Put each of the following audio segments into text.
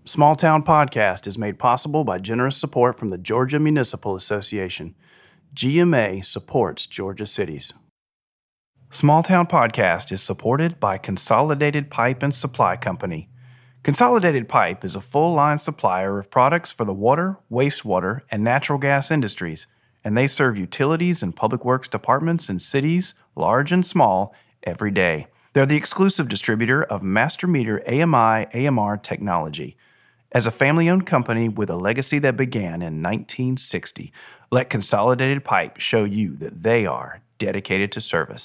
Small Town Podcast is made possible by generous support from the Georgia Municipal Association. GMA supports Georgia cities. Small Town Podcast is supported by Consolidated Pipe and Supply Company. Consolidated Pipe is a full-line supplier of products for the water, wastewater, and natural gas industries, and they serve utilities and public works departments in cities, large and small, every day. They're the exclusive distributor of Master Meter AMI/AMR technology. As a family-owned company with a legacy that began in 1960, let Consolidated Pipe show you that they are dedicated to service.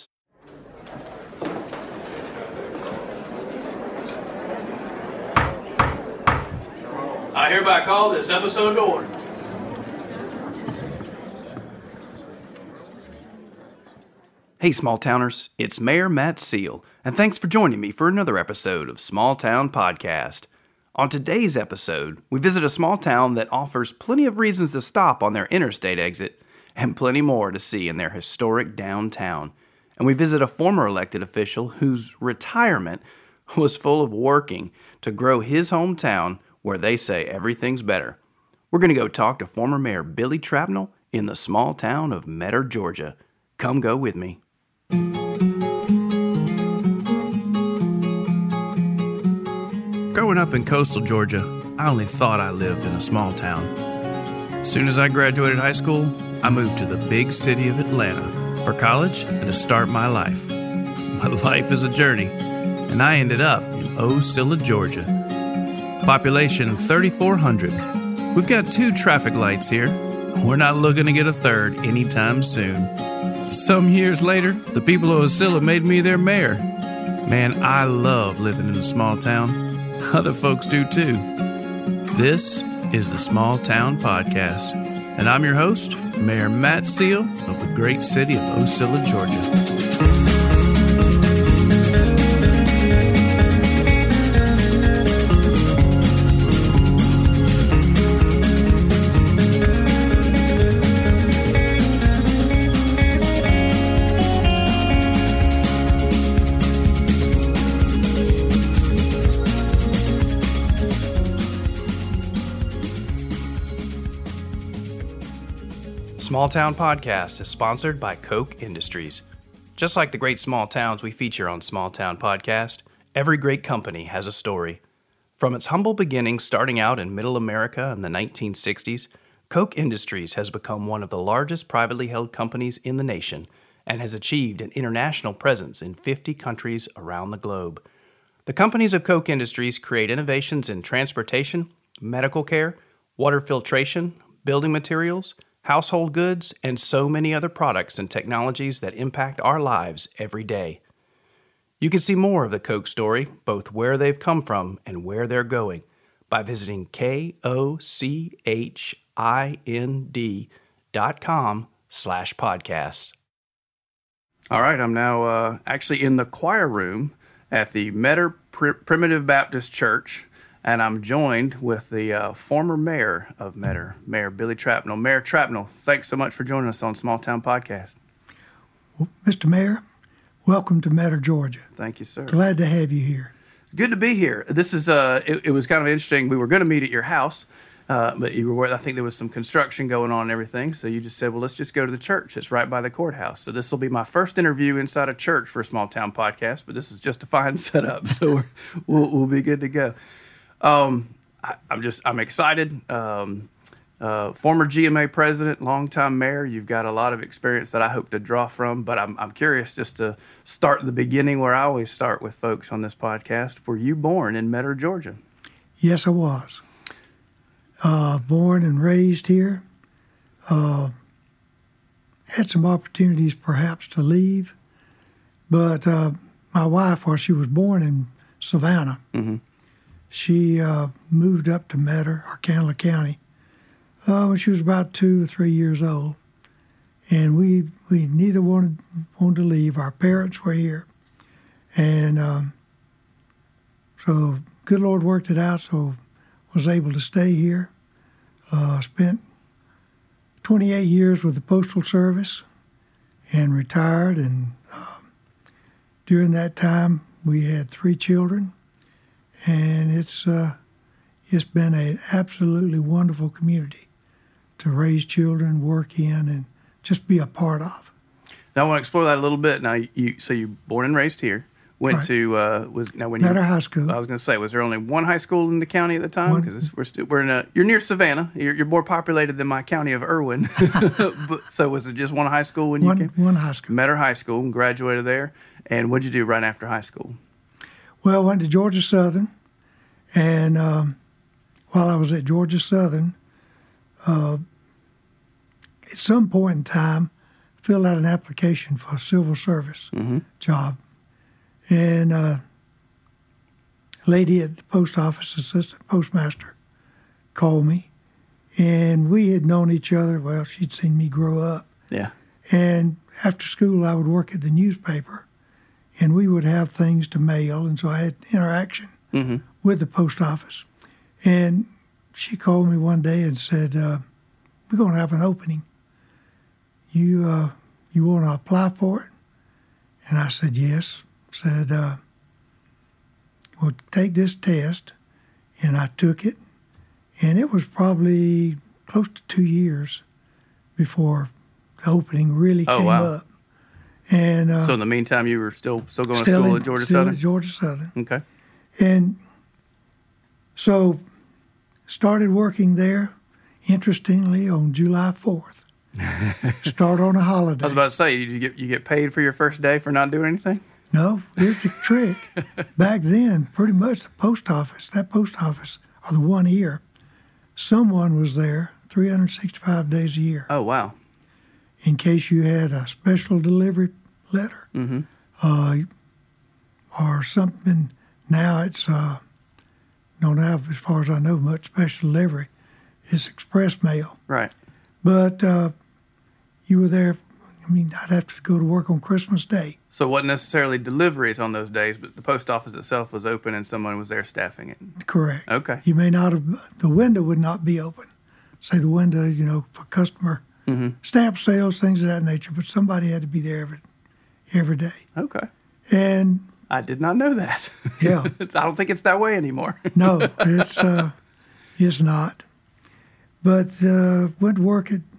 I hereby call this episode to order. Hey, Small Towners, it's Mayor Matt Seal, and thanks for joining me for another episode of Small Town Podcast. On today's episode, we visit a small town that offers plenty of reasons to stop on their interstate exit and plenty more to see in their historic downtown. And we visit a former elected official whose retirement was full of working to grow his hometown where they say everything's better. We're going to go talk to former Mayor Billy Trapnell in the small town of Metter, Georgia. Come go with me. Growing up in coastal Georgia, I only thought I lived in a small town. As soon as I graduated high school, I moved to the big city of Atlanta for college and to start my life. My life is a journey, and I ended up in Ocilla, Georgia. Population 3,400. We've got 2 traffic lights here. We're not looking to get a third anytime soon. Some years later, the people of Ocilla made me their mayor. Man, I love living in a small town. Other folks do too. This is the Small Town Podcast, and I'm your host, Mayor Matt Seal of the great city of Ocilla, Georgia. Small Town Podcast is sponsored by Koch Industries. Just like the great small towns we feature on Small Town Podcast, every great company has a story. From its humble beginnings starting out in Middle America in the 1960s, Koch Industries has become one of the largest privately held companies in the nation and has achieved an international presence in 50 countries around the globe. The companies of Koch Industries create innovations in transportation, medical care, water filtration, building materials, household goods, and so many other products and technologies that impact our lives every day. You can see more of the Koch story, both where they've come from and where they're going, by visiting KOCHIND.com/podcast. All right, I'm now actually in the choir room at the Metter Primitive Baptist Church, and I'm joined with the former mayor of Metter, Mayor Billy Trapnell. Mayor Trapnell, thanks so much for joining us on Small Town Podcast. Well, Mr. Mayor, welcome to Metter, Georgia. Thank you, sir. Glad to have you here. Good to be here. This is it was kind of interesting. We were going to meet at your house, but you were. I think there was some construction going on and everything. So you just said, "Well, let's just go to the church. It's right by the courthouse." So this will be my first interview inside a church for a Small Town Podcast. But this is just a fine setup, so we'll be good to go. I'm excited. Former GMA president, longtime mayor. You've got a lot of experience that I hope to draw from, but I'm curious just to start at the beginning where I always start with folks on this podcast. Were you born in Metter, Georgia? Yes, I was. Born and raised here. Had some opportunities perhaps to leave, but my wife, while she was born in Savannah, she moved up to Metter, Arcandler County, when she was about 2 or 3 years old. And we neither wanted to leave. Our parents were here. And so good Lord worked it out, so was able to stay here. Spent 28 years with the Postal Service and retired. And during that time, we had 3 children. And it's it's been an absolutely wonderful community to raise children, work in, and just be a part of. Now I want to explore that a little bit. Now, you born and raised here. Went Right. to Metter High School. I was going to say, was there only one high school in the county at the time? Because you're near Savannah. You're more populated than my county of Irwin. So was it just one high school when you came? One high school. Metter High School, and graduated there. And what'd you do right after high school? Well, I went to Georgia Southern, and while I was at Georgia Southern, at some point in time, filled out an application for a civil service job. And a lady at the post office, assistant postmaster, called me. And we had known each other. Well, she'd seen me grow up. Yeah. And after school, I would work at the newspaper, and we would have things to mail. And so I had interaction with the post office. And she called me one day and said, we're going to have an opening. You want to apply for it? And I said, yes. Said, well, take this test. And I took it. And it was probably close to 2 years before the opening really came up. And so in the meantime, you were still going to still school at Georgia still Southern? At Georgia Southern. Okay. And so started working there, interestingly, on July 4th. Start on a holiday. I was about to say, you get paid for your first day for not doing anything? No, here's the trick. Back then, pretty much that post office, or the one here, someone was there 365 days a year. Oh, wow. In case you had a special delivery letter or something. Now it's, don't have, as far as I know, much special delivery. It's express mail. Right. But you were there. I mean, I'd have to go to work on Christmas Day. So it wasn't necessarily deliveries on those days, but the post office itself was open and someone was there staffing it. Correct. Okay. You may not have, the window would not be open. Say the window, for customer stamp sales, things of that nature, but somebody had to be there every day. Okay. And I did not know that. Yeah. I don't think it's that way anymore. No, it's not. But went to work at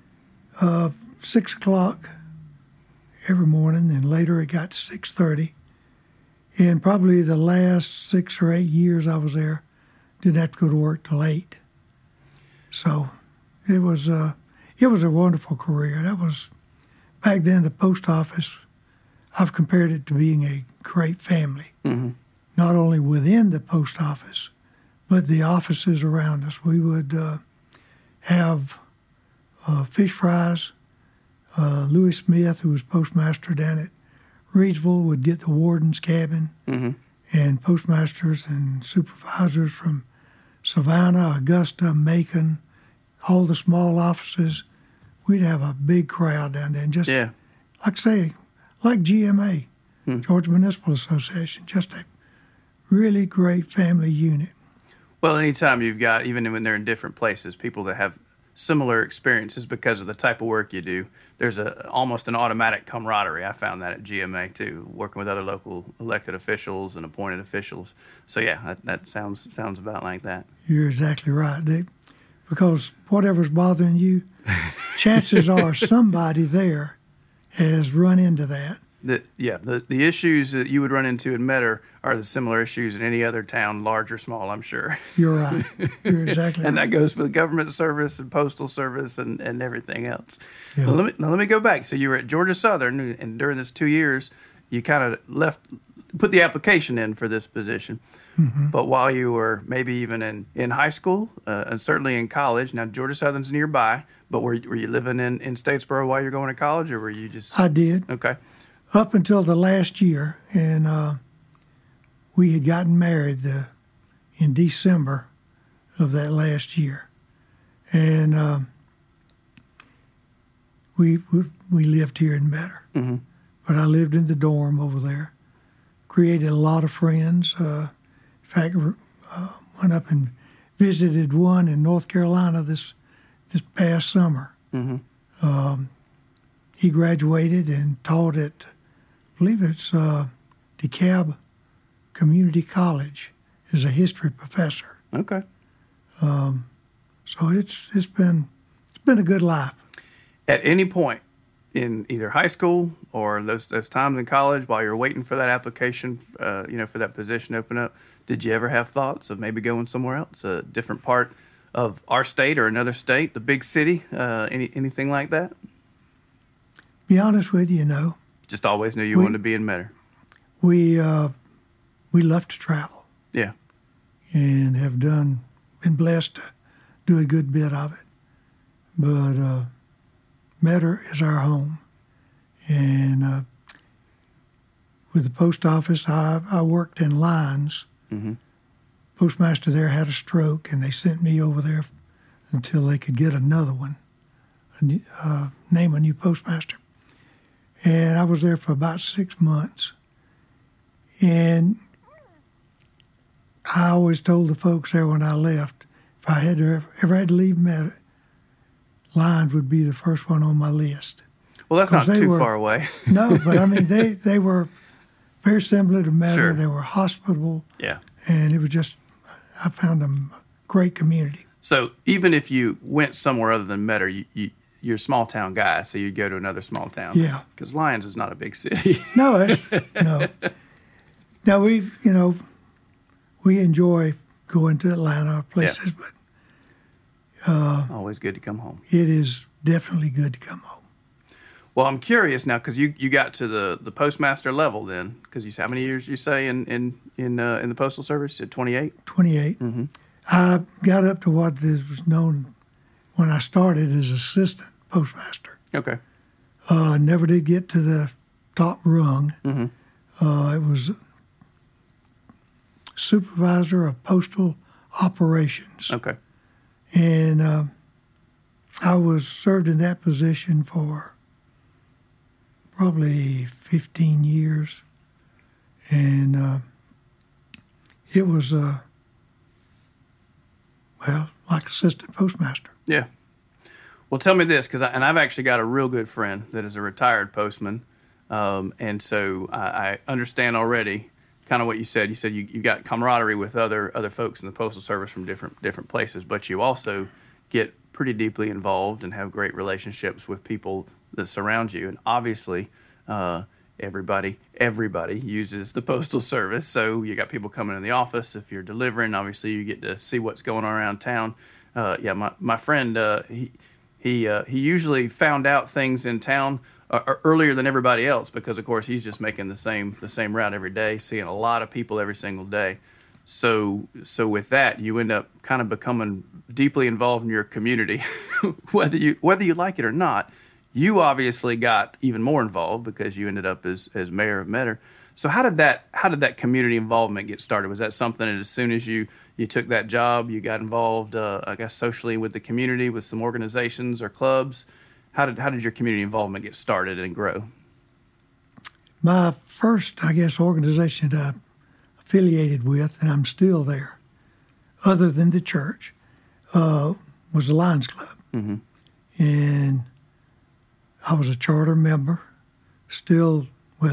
6 o'clock every morning, and later it got to 6:30. And probably the last 6 or 8 years I was there, didn't have to go to work till 8. So it was a wonderful career. That was, back then, the post office, I've compared it to being a great family. Not only within the post office, but the offices around us. We would have fish fries. Louis Smith, who was postmaster down at Reedsville, would get the warden's cabin, and postmasters and supervisors from Savannah, Augusta, Macon, all the small offices. We'd have a big crowd down there, and just like I say, like GMA, Georgia Municipal Association, just a really great family unit. Well, anytime you've got, even when they're in different places, people that have similar experiences because of the type of work you do, there's almost an automatic camaraderie. I found that at GMA too, working with other local elected officials and appointed officials. So yeah, that sounds about like that. You're exactly right. Because whatever's bothering you, chances are somebody there has run into that. The issues that you would run into in Metter are the similar issues in any other town, large or small, I'm sure. You're right. You're exactly right. And that goes for the government service and postal service and everything else. Yeah. Well, let me go back. So you were at Georgia Southern, and during this 2 years, you kind of put the application in for this position. But while you were maybe even in high school and certainly in college, now Georgia Southern's nearby, but were you living in Statesboro while you were going to college, or were you just... I did. Okay. Up until the last year, and we had gotten married in December of that last year. And we lived here in Metter. But I lived in the dorm over there, created a lot of friends. In fact, went up and visited one in North Carolina this past summer. He graduated and taught at, I believe it's DeKalb Community College, as a history professor. Okay. So it's been a good life. At any point in either high school or those times in college while you're waiting for that application, for that position to open up, did you ever have thoughts of maybe going somewhere else, a different part of our state or another state, the big city, anything like that? Be honest with you, no. Just always knew you wanted to be in Metter. We love to travel. Yeah. And have been blessed to do a good bit of it. But Metter is our home. And with the post office, I worked in lines. Mm-hmm. Postmaster there had a stroke, and they sent me over there until they could get another one, name a new postmaster. And I was there for about 6 months. And I always told the folks there when I left, if I had to ever had to leave Metter, lines would be the first one on my list. Well, that's not too far away. No, but I mean, they were very similar to Metter. Sure. They were hospitable. Yeah. And it was just, I found them a great community. So even if you went somewhere other than Metter, you're a small town guy, so you'd go to another small town. Yeah. Because Lyons is not a big city. No, no. Now we enjoy going to Atlanta or places, but always good to come home. it is definitely good to come home. Well, I'm curious now because you got to the postmaster level then, because how many years you say in the postal service? You said 28. 28. Mm-hmm. I got up to what was known when I started as assistant postmaster. Okay. Never did get to the top rung. Mm-hmm. It was supervisor of postal operations. Okay. And I was served in that position for probably 15 years. And it was, like assistant postmaster. Yeah. Well, tell me this, and I've actually got a real good friend that is a retired postman, and so I understand already kind of what you said. You said you got camaraderie with other folks in the Postal Service from different places, but you also get pretty deeply involved and have great relationships with people that surround you. And obviously, everybody uses the Postal Service, so you got people coming in the office. If you're delivering, obviously you get to see what's going on around town. My friend, he usually found out things in town earlier than everybody else because, of course, he's just making the same route every day, seeing a lot of people every single day. So with that, you end up kind of becoming deeply involved in your community, whether you like it or not. You obviously got even more involved because you ended up as mayor of Metter. So how did that community involvement get started? Was that something that as soon as you took that job, you got involved, I guess, socially with the community, with some organizations or clubs? How did your community involvement get started and grow? My first, I guess, organization that I affiliated with, and I'm still there, other than the church, was the Lions Club. Mm-hmm. And I was a charter member. Still,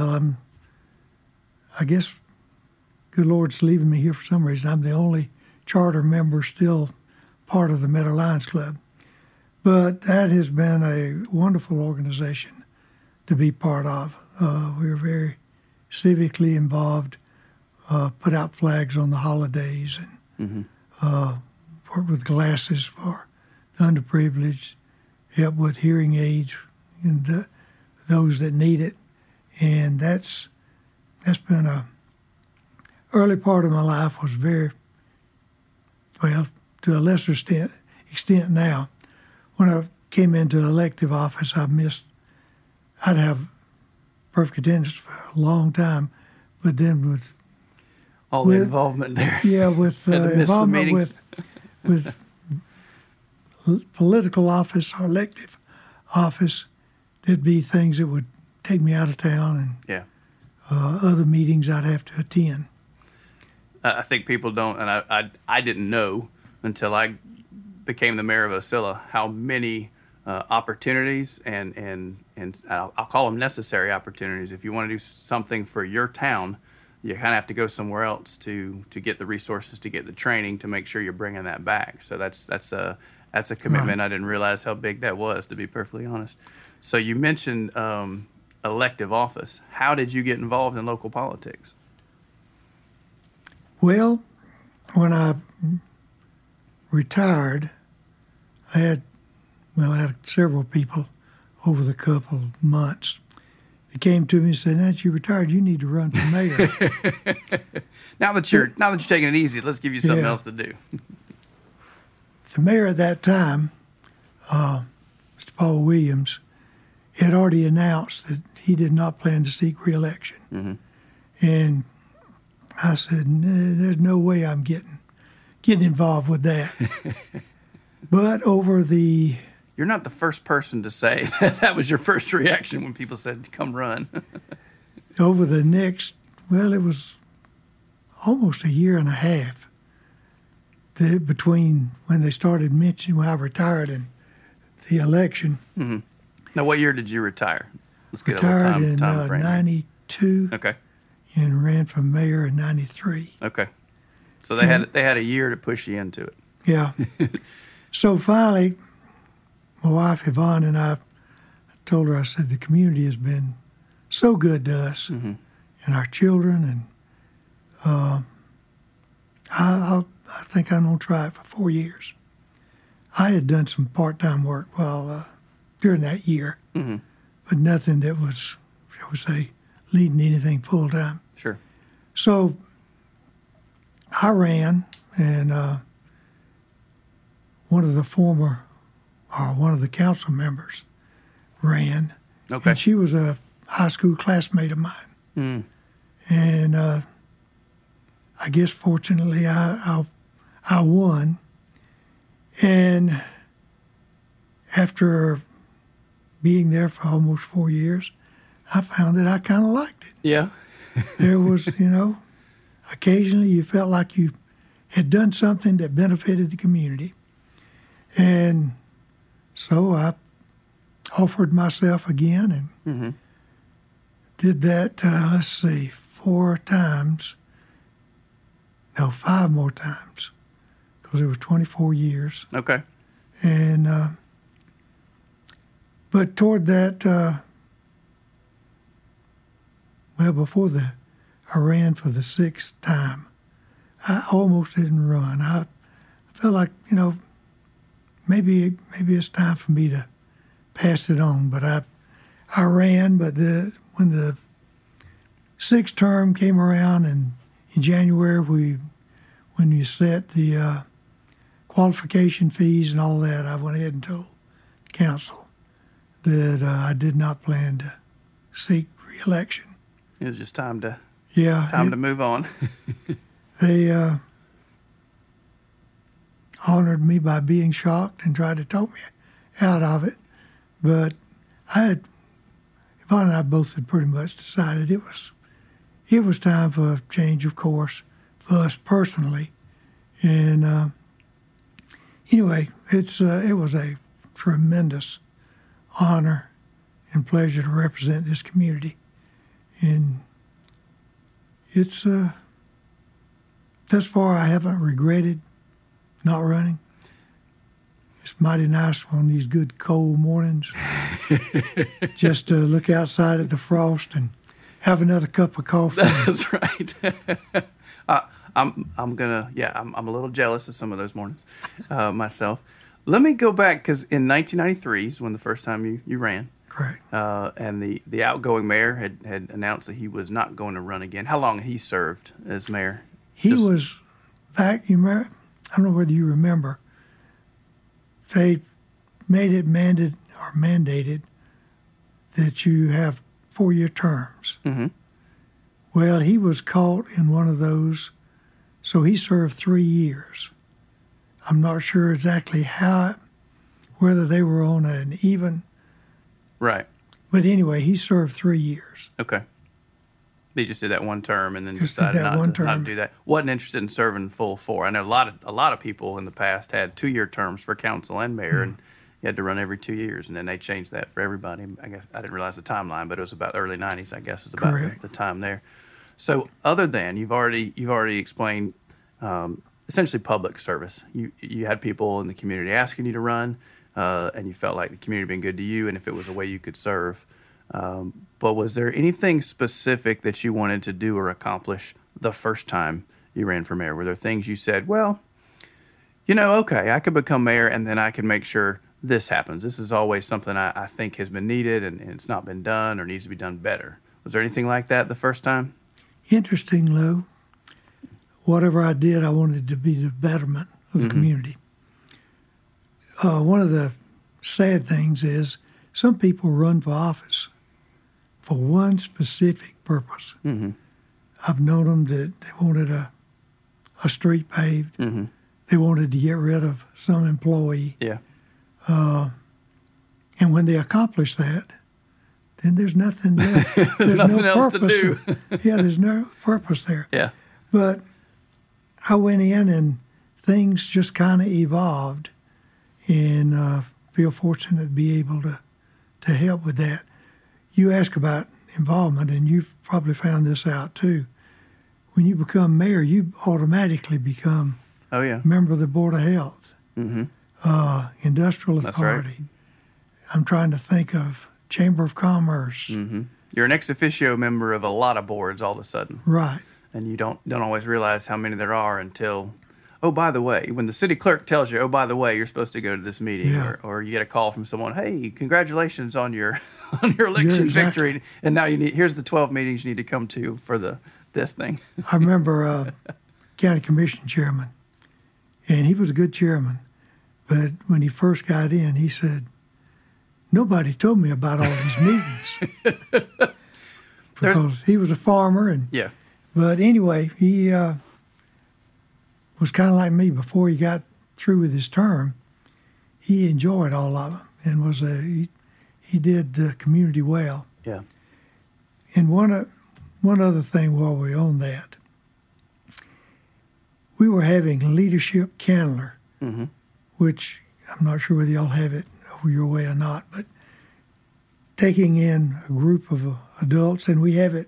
I guess, good Lord's leaving me here for some reason. I'm the only charter member still part of the Metter Lions Club. But that has been a wonderful organization to be part of. We were very civically involved, put out flags on the holidays, and worked with glasses for the underprivileged, help with hearing aids and those that need it. And that's been a early part of my life was very, to a lesser extent now. When I came into elective office, I'd have perfect attendance for a long time, but then with the involvement there. Yeah, with involvement with political office or elective office, there'd be things that would take me out of town and other meetings I'd have to attend. I think people don't, and I didn't know until I became the mayor of Ocilla how many opportunities and I'll call them necessary opportunities. If you want to do something for your town, you kind of have to go somewhere else to get the resources, to get the training, to make sure you're bringing that back. So that's a commitment. Right. I didn't realize how big that was, to be perfectly honest. So you mentioned elective office. How did you get involved in local politics? Well, when I retired, I had several people over the couple of months that came to me and said, "Now that you retired, you need to run for mayor." Now that you're taking it easy, let's give you something Yeah. else to do. The mayor at that time, Mr. Paul Williams, had already announced that he did not plan to seek re-election. Mm-hmm. And I said, "There's no way I'm getting involved with that." But You're not the first person to say that was your first reaction when people said, "Come run." over the next, well, it was almost a year and a half between when they started mentioning when I retired and the election. Mm-hmm. Now, what year did you retire? Let's get Retired a little in time frame. 92 Okay. and ran for mayor in 93. Okay. So they had a year to push you into it. Yeah. So finally, my wife Yvonne and I told her, I said, the community has been so good to us and our children, and I think I'm going to try it for 4 years. I had done some part-time work during that year, but nothing that was, shall we say, leading to anything full-time. Sure. So I ran, and one of the council members ran. Okay. And she was a high school classmate of mine. Mm. And I guess fortunately I won. And after being there for almost 4 years, I found that I kind of liked it. Yeah. There was, occasionally you felt like you had done something that benefited the community. And so I offered myself again and did that, 5 more times, because it was 24 years. Okay. And, but toward that, before I ran for the 6th time, I almost didn't run. I felt like, maybe it's time for me to pass it on. But I ran, but when the 6th term came around in January, when you set the qualification fees and all that, I went ahead and told council that I did not plan to seek re-election. It was just time to to move on. They honored me by being shocked and tried to talk me out of it. But Yvonne and I both had pretty much decided it was time for a change of course for us personally. And anyway, it was a tremendous honor and pleasure to represent this community. And it's thus far I haven't regretted not running. It's mighty nice on these good cold mornings just to look outside at the frost and have another cup of coffee. That's right. I'm a little jealous of some of those mornings myself. Let me go back, because in 1993 is when the first time you ran. Correct. And the outgoing mayor had announced that he was not going to run again. How long had he served as mayor? He was back, I don't know whether you remember, they made it mandated that you have 4-year terms. Mm-hmm. Well, he was caught in one of those, so he served 3 years. I'm not sure exactly whether they were on an even. Right. But anyway, he served 3 years. Okay. He just did that one term and then Just did decided that not one to term. do that. Wasn't interested in serving full 4. I know a lot of people in the past had 2-year terms for council and mayor, and you had to run every 2 years, and then they changed that for everybody. I guess I didn't realize the timeline, but it was about early 90s, I guess, is about Correct. the time there. So other than you've already explained essentially public service. You had people in the community asking you to run, and you felt like the community had been good to you, and if it was a way you could serve. But was there anything specific that you wanted to do or accomplish the first time you ran for mayor? Were there things you said, well, okay, I could become mayor and then I can make sure this happens. This is always something I think has been needed and it's not been done or needs to be done better. Was there anything like that the first time? Interesting, Lou. Whatever I did, I wanted to be the betterment of the community. One of the sad things is some people run for office for one specific purpose. I've known them that they wanted a street paved. They wanted to get rid of some employee. Yeah. And when they accomplish that, then there's nothing there. There's nothing no else to do. Yeah, there's no purpose there. Yeah. But I went in and things just kind of evolved, and feel fortunate to be able to help with that. You ask about involvement, and you've probably found this out too. When you become mayor, you automatically become member of the Board of Health, Industrial Authority. That's right. I'm trying to think of Chamber of Commerce. You're an ex officio member of a lot of boards all of a sudden. Right. And you don't always realize how many there are until, oh, by the way, when the city clerk tells you, oh, by the way, you're supposed to go to this meeting, or you get a call from someone, hey, congratulations on your election victory, and now here's the 12 meetings you need to come to for this thing. I remember county commission chairman, and he was a good chairman, but when he first got in, he said, nobody told me about all these meetings. Because he was a farmer, and but anyway, he was kind of like me. Before he got through with his term, he enjoyed all of them and was he did the community well. Yeah. And one other thing while we're on that, we were having leadership candler, which I'm not sure whether y'all have it over your way or not, but taking in a group of adults, and we have it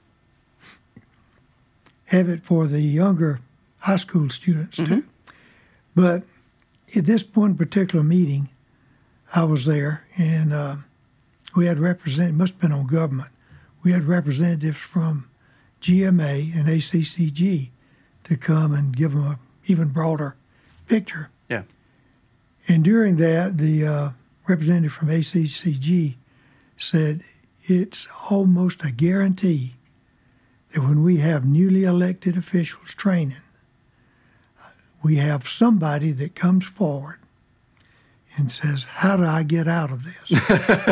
for the younger high school students too. But at this one particular meeting, I was there, and we had must have been on government. We had representatives from GMA and ACCG to come and give them a even broader picture. Yeah. And during that, the representative from ACCG said it's almost a guarantee that when we have newly elected officials training, we have somebody that comes forward and says, how do I get out of this?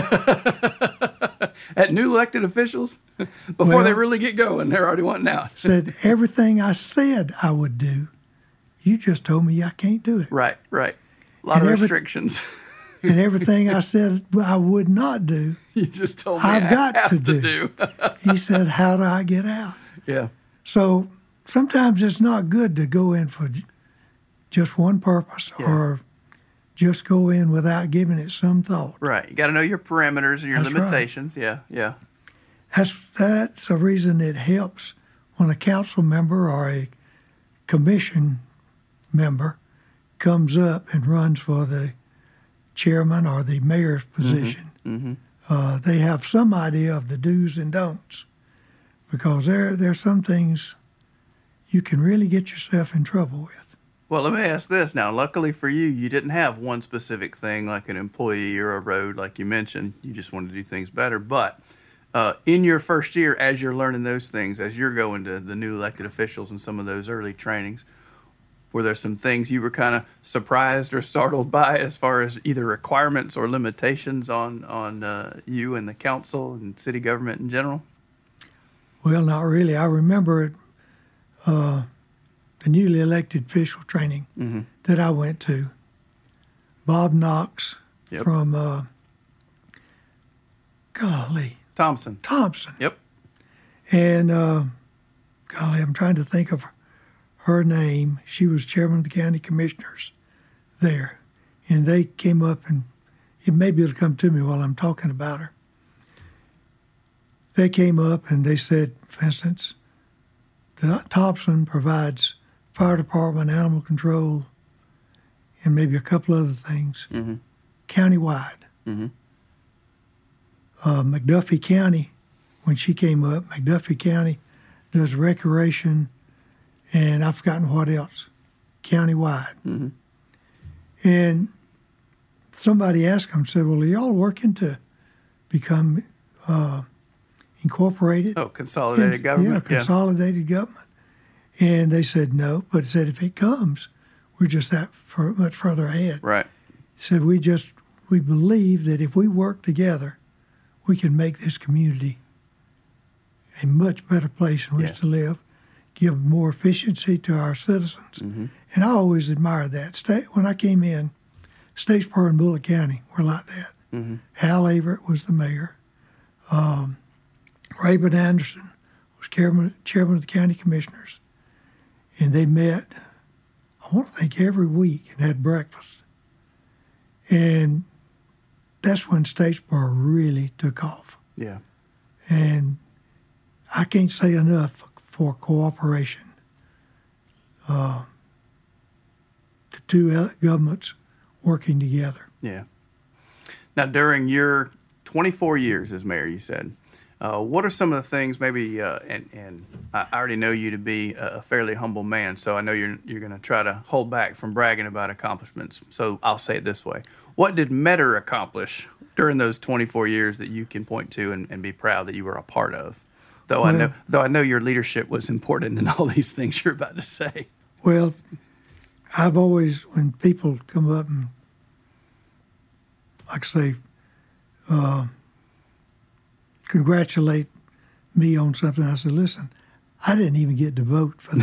At new elected officials? Before they really get going, they're already wanting out. Said, everything I said I would do, you just told me I can't do it. Right. A lot of restrictions. And everything I said I would not do, you just told me I've got have to do. He said, how do I get out? Yeah. So sometimes it's not good to go in for just one purpose or just go in without giving it some thought. Right. You got to know your parameters and your limitations. Right. Yeah. That's a reason it helps when a council member or a commission member comes up and runs for the chairman or the mayor's position. They have some idea of the do's and don'ts, because there's some things you can really get yourself in trouble with. Well, let me ask this now. Luckily for you, you didn't have one specific thing like an employee or a road like you mentioned. You just wanted to do things better. But in your first year, as you're learning those things, as you're going to the new elected officials and some of those early trainings, were there some things you were kind of surprised or startled by as far as either requirements or limitations on you and the council and city government in general? Well, not really. I remember the newly elected official training that I went to. Bob Knox from, Thompson. Yep. And, I'm trying to think of her name. She was chairman of the county commissioners there. And they came up, and maybe it'll come to me while I'm talking about her. They came up and they said, for instance, the Thompson provides fire department, animal control, and maybe a couple other things, countywide. McDuffie County, when she came up, McDuffie County does recreation, and I've forgotten what else, countywide. And somebody asked them, said, well, are y'all working to become incorporated? Oh, consolidated government? Yeah, consolidated government. And they said no, but it said if it comes, we're just much further ahead. Right. It said we believe that if we work together, we can make this community a much better place in which to live, give more efficiency to our citizens. And I always admired that. When I came in, Statesboro and Bullitt County were like that. Hal Averitt was the mayor. Rayburn Anderson was chairman of the county commissioners. And they met, I want to think, every week and had breakfast. And that's when Statesboro really took off. Yeah. And I can't say enough for cooperation. The two governments working together. Yeah. Now, during your 24 years as mayor, you said, what are some of the things maybe, and I already know you to be a fairly humble man, so I know you're going to try to hold back from bragging about accomplishments. So I'll say it this way. What did Metter accomplish during those 24 years that you can point to and be proud that you were a part of? Though I know your leadership was important in all these things you're about to say. Well, I've always, when people come up and, like I say, congratulate me on something, I said, listen, I didn't even get to vote for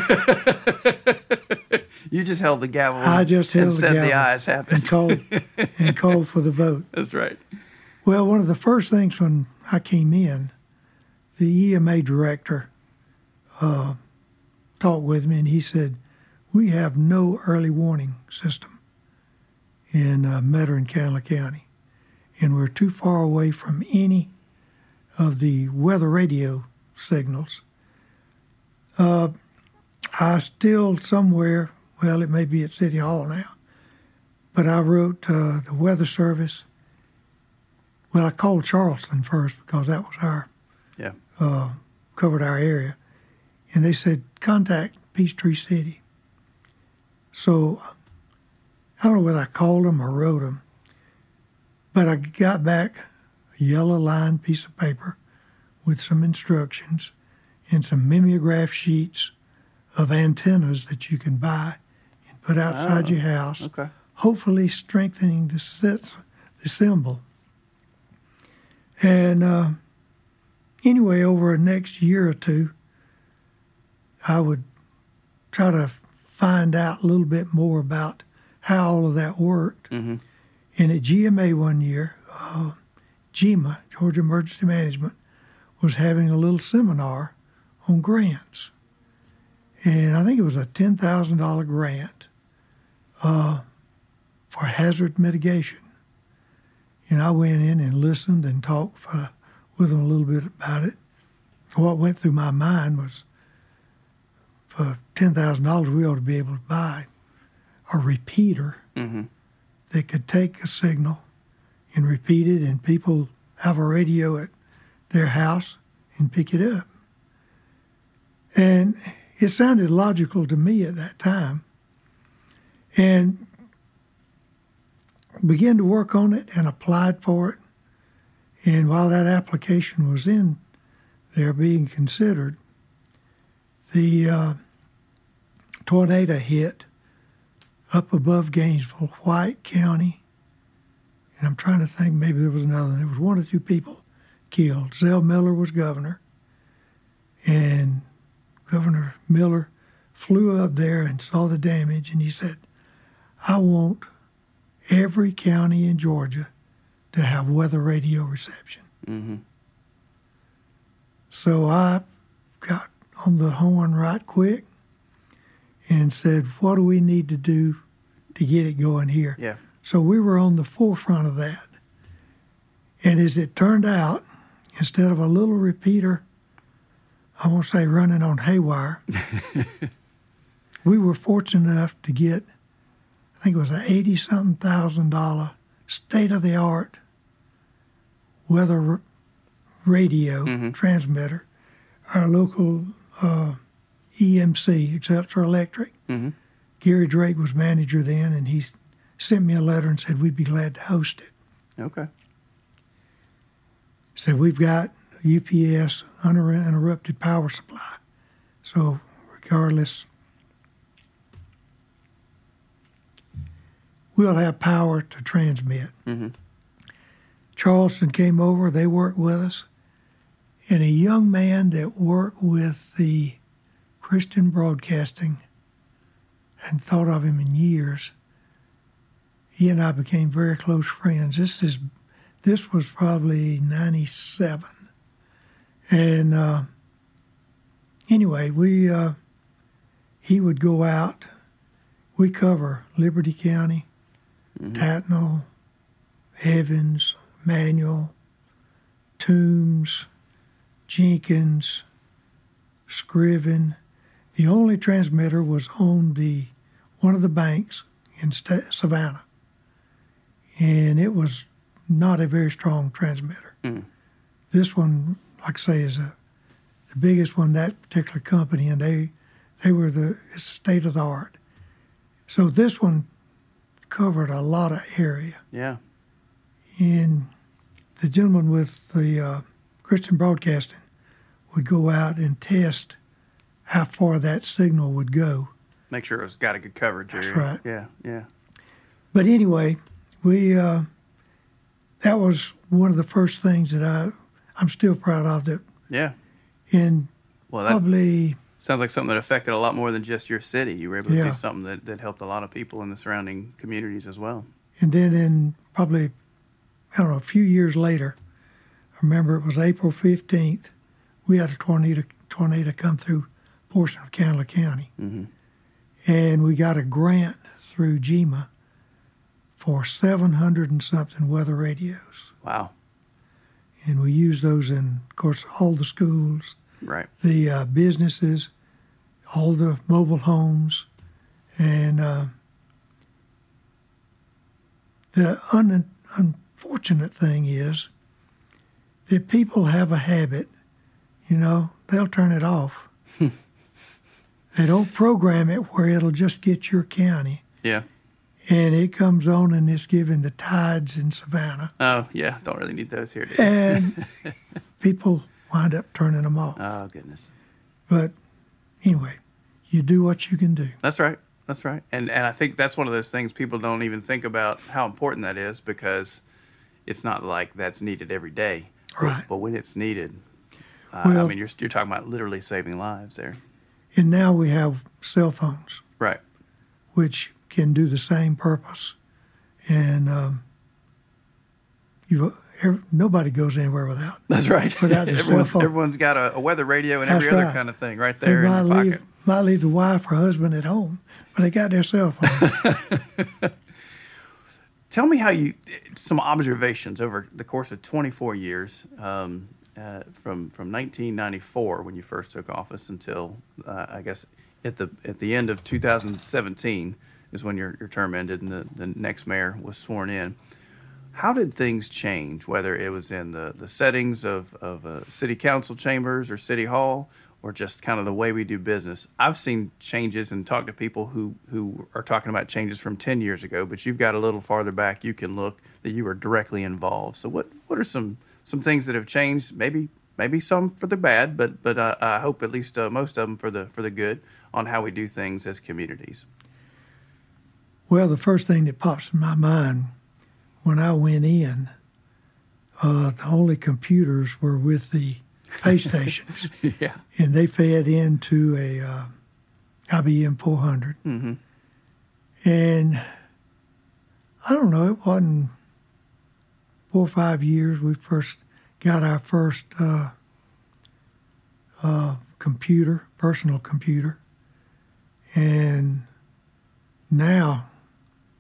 that. You just held the gavel. I just held and the said gavel the ayes have it. and called for the vote. That's right. Well, one of the first things when I came in, the EMA director talked with me, and he said, we have no early warning system in Metter and Candler County, and we're too far away from any of the weather radio signals. I still somewhere, well, it may be at City Hall now, but I wrote the Weather Service. Well, I called Charleston first because that was covered our area. And they said, contact Peachtree City. So I don't know whether I called them or wrote them, but I got back a yellow lined piece of paper with some instructions and some mimeograph sheets of antennas that you can buy and put outside your house, hopefully strengthening the symbol. And anyway, over the next year or two, I would try to find out a little bit more about how all of that worked. And at GMA one year, GEMA, Georgia Emergency Management, was having a little seminar on grants. And I think it was a $10,000 grant for hazard mitigation. And I went in and listened and talked with them a little bit about it. What went through my mind was, for $10,000, we ought to be able to buy a repeater that could take a signal and repeat it, and people have a radio at their house and pick it up. And it sounded logical to me at that time. And began to work on it and applied for it. And while that application was in there being considered, the tornado hit up above Gainesville, White County, and I'm trying to think, maybe there was another one. There was one or two people killed. Zell Miller was governor, and Governor Miller flew up there and saw the damage, and he said, I want every county in Georgia to have weather radio reception. So I got on the horn right quick and said, what do we need to do to get it going here? Yeah. So we were on the forefront of that. And as it turned out, instead of a little repeater I won't say running on haywire. We were fortunate enough to get, I think it was an $80-something thousand state-of-the-art weather radio transmitter. Our local EMC, Excelsior Electric. Gary Drake was manager then, and he sent me a letter and said we'd be glad to host it. Okay. Said we've got UPS, uninterrupted power supply. So regardless, we'll have power to transmit. Charleston came over. They worked with us. And a young man that worked with the Christian Broadcasting, hadn't thought of him in years, he and I became very close friends. This was probably 97. And anyway, he would go out. We cover Liberty County, Tattnall, Evans, Manuel, Toombs, Jenkins, Scriven. The only transmitter was on one of the banks in Savannah, and it was not a very strong transmitter. This one, like I say, is the biggest one, that particular company, and they were it's state of the art. So this one covered a lot of area. Yeah. And the gentleman with the Christian Broadcasting would go out and test how far that signal would go. Make sure it's got a good coverage area. That's right. Yeah, yeah. But anyway, that was one of the first things that I'm still proud of. That Yeah. in Well, that probably sounds like something that affected a lot more than just your city. You were able to Yeah. do something that helped a lot of people in the surrounding communities as well. And then in probably, I don't know, a few years later, I remember it was April 15th, we had a tornado come through a portion of Candler County. And we got a grant through GEMA for 700 and something weather radios. Wow. And we used those in, of course, all the schools, Right. the businesses, all the mobile homes. And the unfortunate thing is that people have a habit, they'll turn it off. They don't program it where it'll just get your county. Yeah. And it comes on and it's giving the tides in Savannah. Oh, yeah. Don't really need those here. Do you? And people wind up turning them off. Oh, goodness. But anyway, you do what you can do. That's right. That's right. And I think that's one of those things people don't even think about how important that is, because it's not like that's needed every day. Right. But when it's needed, Well- you're talking about literally saving lives there. And now we have cell phones, Right. which can do the same purpose. And nobody goes anywhere without. That's right. Without their cell phone. Everyone's got a weather radio and That's every other right. kind of thing right They there in their pocket. might leave the wife or husband at home, but they got their cell phone. Tell me some observations over the course of 24 years, from 1994 when you first took office until I guess at the end of 2017 is when your term ended and the next mayor was sworn in. How did things change, whether it was in the settings of city council chambers or city hall, or just kind of the way we do business? I've seen changes and talked to people who are talking about changes from 10 years ago, but you've got a little farther back you can look that you were directly involved. So what are some things that have changed? Maybe some for the bad, but I hope at least most of them for the good on how we do things as communities. Well, the first thing that pops in my mind when I went in, the only computers were with the pay stations. Yeah. And they fed into a IBM 400. Mm-hmm. And I don't know, it wasn't 4 or 5 years we first got our first computer, personal computer. And now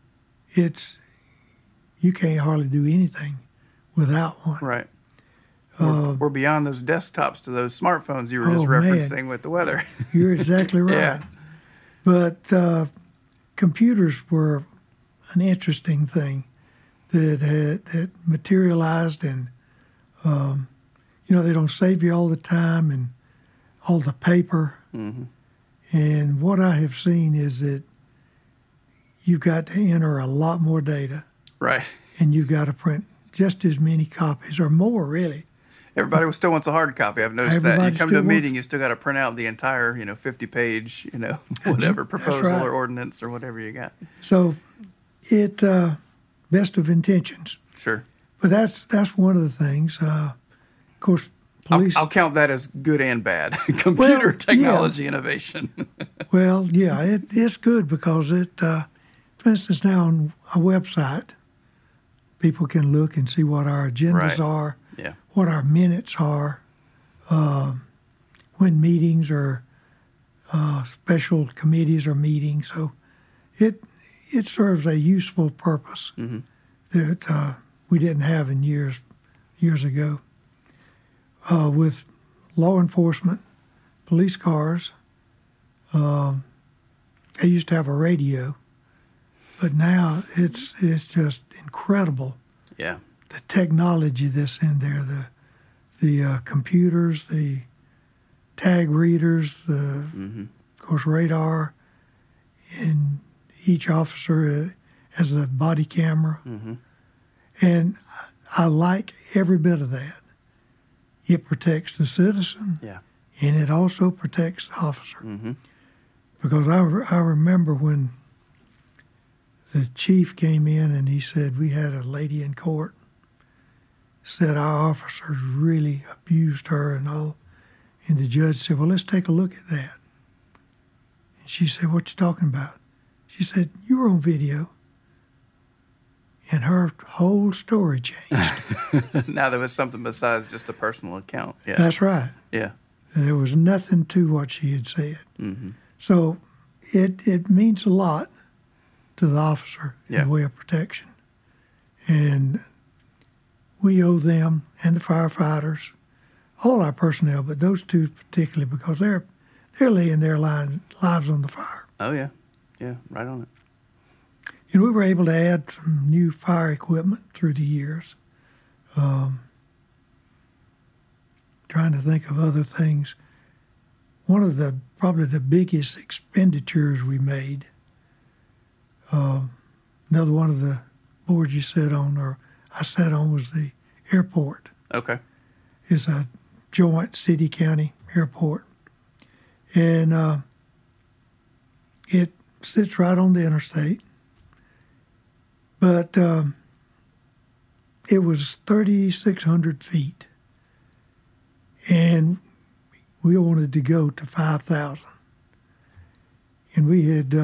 you can't hardly do anything without one. Right. We're beyond those desktops to those smartphones you were just Oh, referencing man. with the weather. You're exactly right. Yeah. But computers were an interesting thing that materialized, and they don't save you all the time and all the paper. Mm-hmm. And what I have seen is that you've got to enter a lot more data, Right. and you've got to print just as many copies or more, really. Everybody still wants a hard copy. I've noticed that. Everybody You come to a still meeting, you still got to print out the entire, 50-page, whatever proposal right. or ordinance or whatever you got. So it best of intentions. Sure. But that's one of the things. Of course, police. I'll count that as good and bad. Computer Well, technology innovation. Well, yeah, it's good because for instance, now on a website, people can look and see what our agendas Right. are, Yeah. what our minutes are, when meetings or special committees are meeting. So it serves a useful purpose Mm-hmm. that we didn't have in years ago. With law enforcement, police cars, they used to have a radio, but now it's just incredible. Yeah. The technology that's in there, the computers, the tag readers, Mm-hmm. of course radar, and each officer has a body camera, Mm-hmm. and I like every bit of that. It protects the citizen, Yeah. and it also protects the officer. Mm-hmm. Because I remember when the chief came in and he said, we had a lady in court, said our officers really abused her and all. And the judge said, well, let's take a look at that. And she said, what you talking about? She said, you were on video. And her whole story changed. Now there was something besides just a personal account. Yeah. That's right. Yeah. There was nothing to what she had said. Mm-hmm. So it means a lot to the officer in Yeah. the way of protection. And we owe them and the firefighters, all our personnel, but those two particularly, because they're laying their lives on the fire. Oh, yeah. Yeah, right on it. And we were able to add some new fire equipment through the years. Trying to think of other things. One of probably the biggest expenditures we made, another one of the boards you sat on, or I sat on, was the airport. Okay. It's a joint city-county airport. And it sits right on the interstate. But it was 3,600 feet. And we wanted to go to 5,000. And we had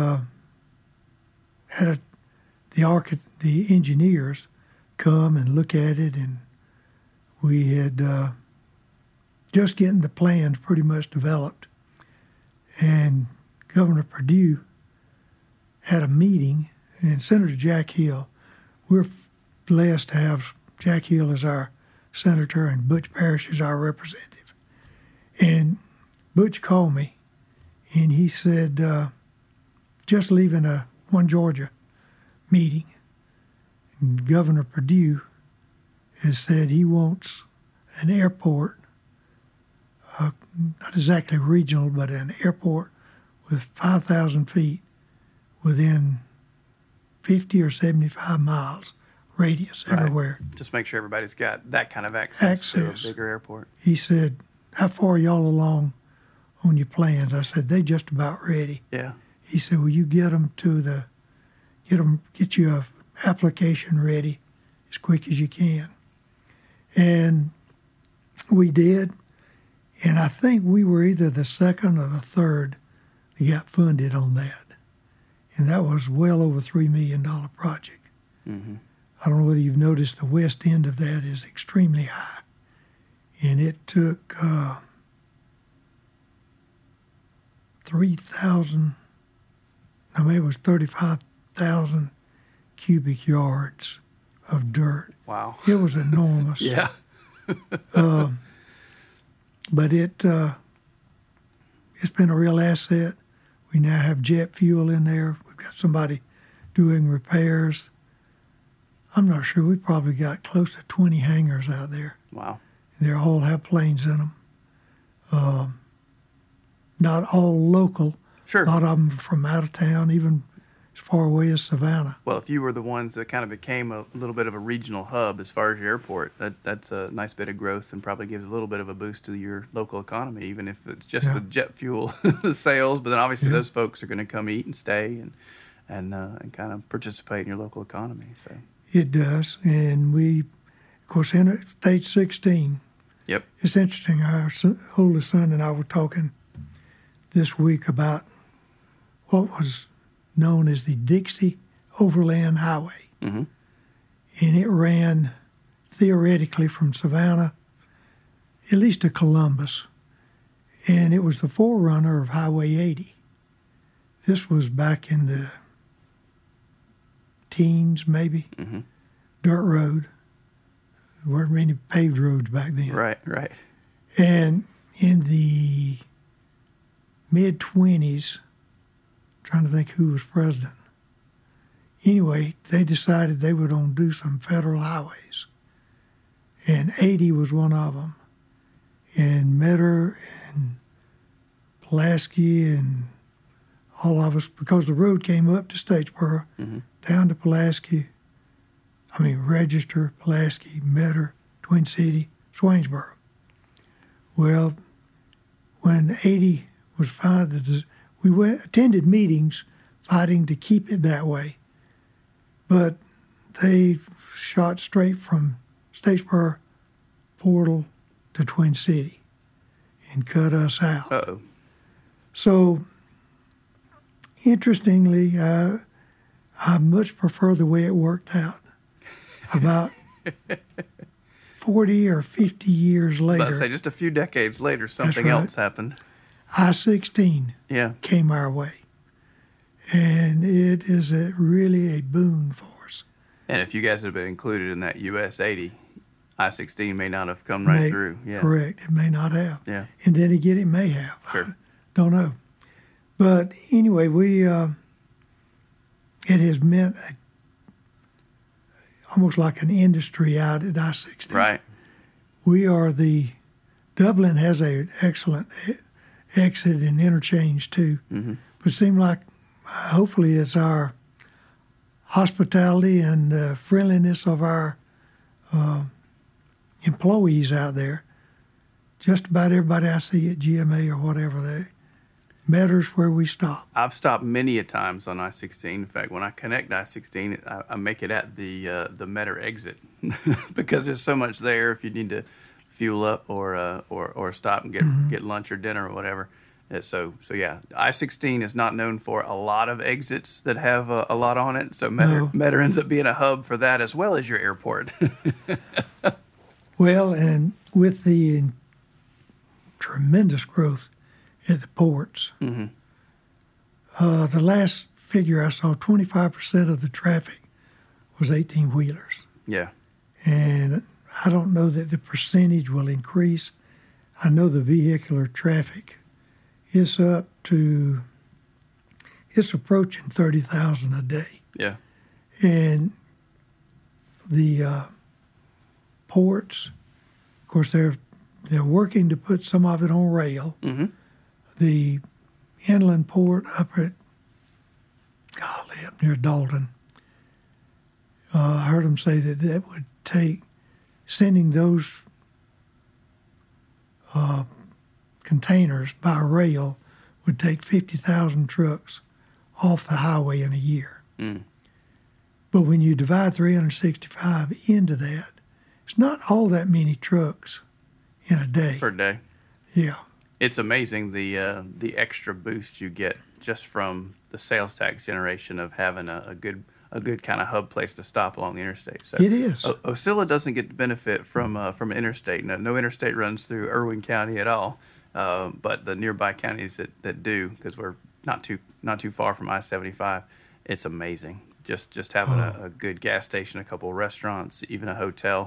had the engineers come and look at it, and we had just getting the plans pretty much developed. And Governor Perdue had a meeting, and Senator Jack Hill, we're blessed to have Jack Hill as our senator and Butch Parrish as our representative. And Butch called me, and he said, just leaving a One Georgia meeting, and Governor Perdue has said he wants an airport, not exactly regional, but an airport with 5,000 feet within 50 or 75 miles radius everywhere. Right. Just make sure everybody's got that kind of access to a bigger airport. He said, how far are y'all along on your plans? I said, they just about ready. Yeah. He said, will you get you a application ready as quick as you can? And we did. And I think we were either the second or the third that got funded on that. And that was well over $3 million project. Mm-hmm. I don't know whether you've noticed the west end of that is extremely high. And it took 3,000, no, maybe it was 35,000 cubic yards of dirt. Wow. It was enormous. Yeah. But it's been a real asset. We now have jet fuel in there. We've got somebody doing repairs. I'm not sure. We probably got close to 20 hangars out there. Wow. They all have planes in them. Not all local. Sure. A lot of them from out of town, even as far away as Savannah. Well, if you were the ones that kind of became a little bit of a regional hub as far as your airport, that's a nice bit of growth and probably gives a little bit of a boost to your local economy, even if it's just with jet fuel sales. But then obviously those folks are going to come eat and stay and kind of participate in your local economy. So it does, and we, of course, Interstate 16. Yep. It's interesting. Our oldest son and I were talking this week about what was known as the Dixie Overland Highway. Mm-hmm. And it ran theoretically from Savannah at least to Columbus. And it was the forerunner of Highway 80. This was back in the teens, maybe. Mm-hmm. Dirt road. There weren't many paved roads back then. Right. And in the mid-20s, trying to think who was president. Anyway, they decided they would do some federal highways. And 80 was one of them. And Metter and Pulaski and all of us, because the road came up to Statesboro, down to Pulaski, Register, Pulaski, Metter, Twin City, Swainsboro. Well, when 80 was founded, we attended meetings fighting to keep it that way. But they shot straight from Statesboro Portal to Twin City and cut us out. Uh-oh. So, interestingly, I much prefer the way it worked out. About 40 or 50 years later. Let's say just a few decades later, something right. else happened. I-16 Yeah. came our way. And it is really a boon for us. And if you guys had been included in that US 80, I-16 may not have come right through. Yeah. Correct. It may not have. Yeah. And then again, it may have. Sure. I don't know. But anyway, it has meant almost like an industry out at I-16. Right. Dublin has an excellent exit and interchange too. Mm-hmm. But it seemed like hopefully it's our hospitality and friendliness of our employees out there. Just about everybody I see at GMA or whatever, Metter's where we stop. I've stopped many a times on I-16. In fact, when I connect I-16, I make it at the Metter exit because there's so much there if you need to fuel up or stop and get lunch or dinner or whatever. So yeah, I-16 is not known for a lot of exits that have a lot on it. So Metter ends up being a hub for that as well as your airport. Well, and with the tremendous growth at the ports, the last figure I saw, 25% of the traffic was 18-wheelers. Yeah. And I don't know that the percentage will increase. I know the vehicular traffic is approaching 30,000 a day. Yeah. And the ports, of course, they're working to put some of it on rail. Mm-hmm. The inland port up near Dalton, I heard them say that would take, sending those containers by rail would take 50,000 trucks off the highway in a year. Mm. But when you divide 365 into that, it's not all that many trucks in a day. Per day. Yeah. It's amazing the extra boost you get just from the sales tax generation of having a good kind of hub place to stop along the interstate. So it is. Osceola doesn't get the benefit from an interstate. No interstate runs through Irwin County at all, but the nearby counties that do, because we're not too far from I-75, it's amazing. Just having a good gas station, a couple of restaurants, even a hotel.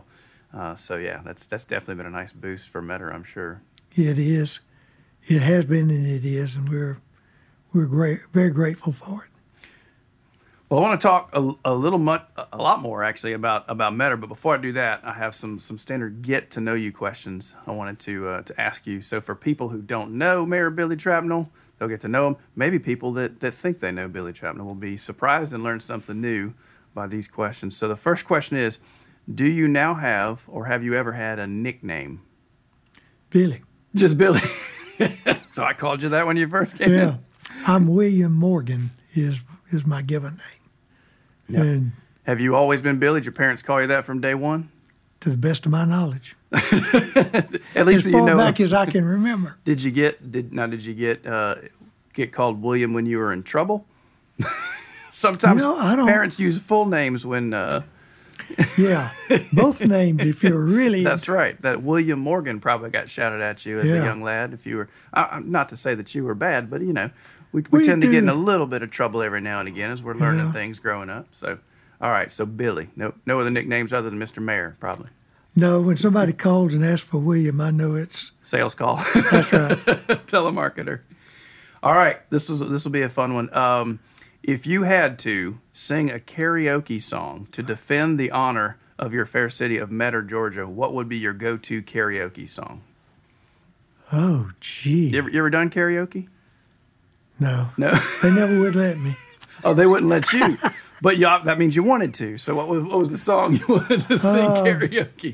So yeah, that's definitely been a nice boost for Metter, I'm sure. It is. It has been and it is, and we're very grateful for it. Well, I want to talk a lot more actually about Metter, but before I do that, I have some standard get to know you questions I wanted to ask you. So for people who don't know Mayor Billy Trapnell, they'll get to know him. Maybe people that think they know Billy Trapnell will be surprised and learn something new by these questions. So the first question is, do you now have or have you ever had a nickname? Billy. Just Billy. So I called you that when you first came in? I'm William Morgan is my given name. Yep. And have you always been Billy? Did your parents call you that from day one? to the best of my knowledge. At least as you far know. back as I can remember. Did you get called William when you were in trouble? Sometimes parents use full names when. Yeah, both names if you're really. That's right. That William Morgan probably got shouted at you as a young lad. If you were, not to say that you were bad, but we tend to get in a little bit of trouble every now and again as we're learning things growing up. So, all right. So Billy, no other nicknames other than Mr. Mayor, probably. No, when somebody calls and asks for William, I know it's sales call. That's right. Telemarketer. All right. This will be a fun one. If you had to sing a karaoke song to defend the honor of your fair city of Metter, Georgia, what would be your go-to karaoke song? Oh, gee. You ever done karaoke? No. No? They never would let me. Oh, they wouldn't let you. But that means you wanted to. So what was the song you wanted to sing karaoke?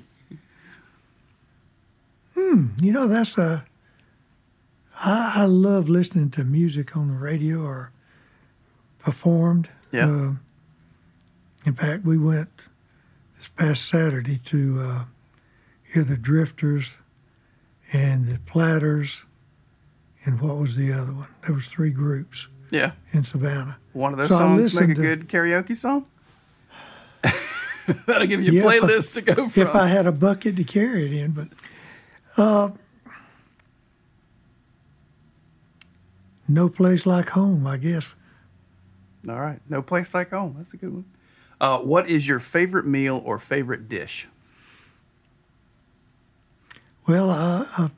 That's I love listening to music on the radio or performed. Yeah. In fact, we went this past Saturday to hear the Drifters and the Platters, and what was the other one? There was 3 groups. Yeah. In Savannah. One of those songs make a good karaoke song? That'll give you a playlist to go from. If I had a bucket to carry it in, but No Place Like Home, I guess. All right. No Place Like Home. That's a good one. What is your favorite meal or favorite dish? Well, I